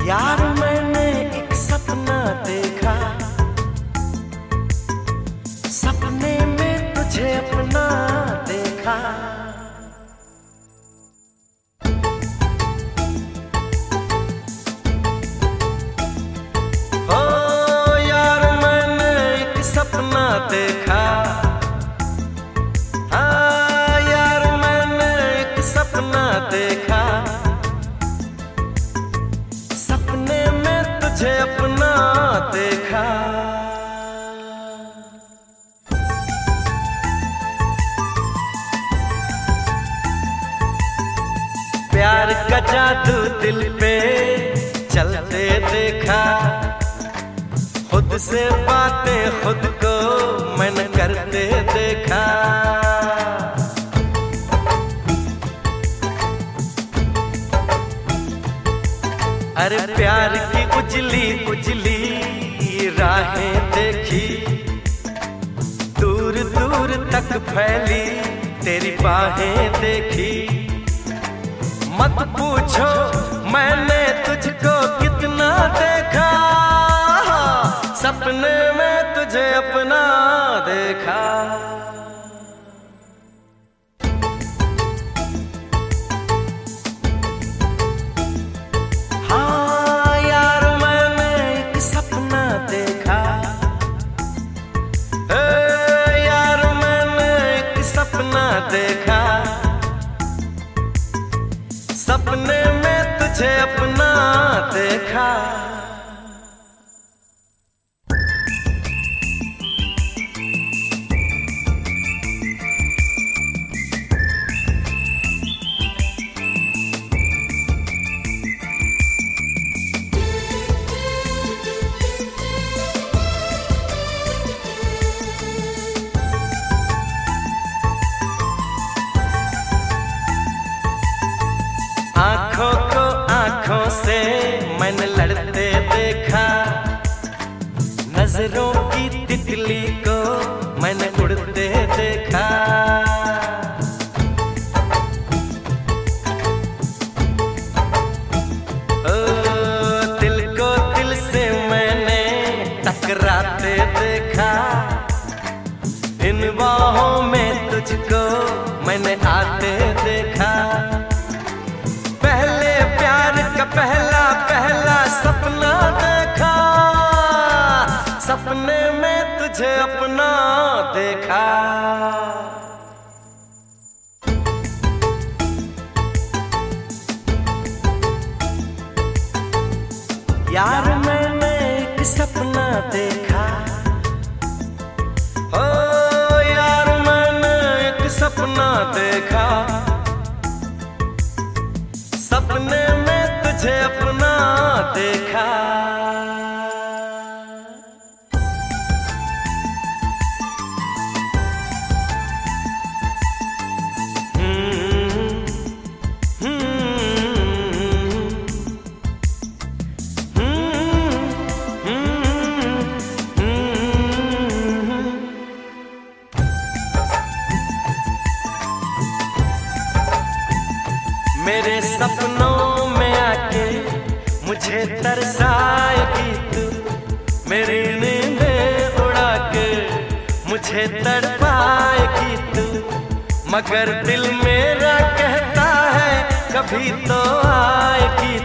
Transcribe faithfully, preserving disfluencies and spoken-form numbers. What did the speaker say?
यार मैंने एक सपना देखा, सपने में तुझे अपना देखा। ओ यार मैंने एक सपना देखा, हाँ यार मैंने एक सपना देखा, सपने में तुझे अपना देखा। प्यार का जादू दिल पे चलते देखा, खुद से बातें खुद को मैंने करते देखा। अरे प्यार की उजली उजली राहें देखी, दूर दूर तक फैली तेरी बाहें देखी। मत पूछो मैंने तुझको कितना देखा, सपने में तुझे अपना देखा। हाँ यार मैंने एक सपना देखा, ए यार मैंने एक सपना देखा, सपने में तुझे अपना देखा। आँखों को आँखों से मैंने लड़ते देखा, नजरों की तितली को मैंने उड़ते देखा। ओ दिल को दिल से मैंने टकराते देखा, इन बाहों में तुझको मैंने आते देखा। पहले प्यार का पहला पहला सपना देखा, सपने में तुझे अपना देखा। यार मैंने एक सपना देखा, ओ यार मैंने एक सपना देखा, सपने में तुझे अपना देखा। मेरे सपनों में आके मुझे तरसाएगी तू, मेरी नींदें उड़ा के मुझे तड़पाएगी तू। मगर दिल मेरा कहता है कभी तो आएगी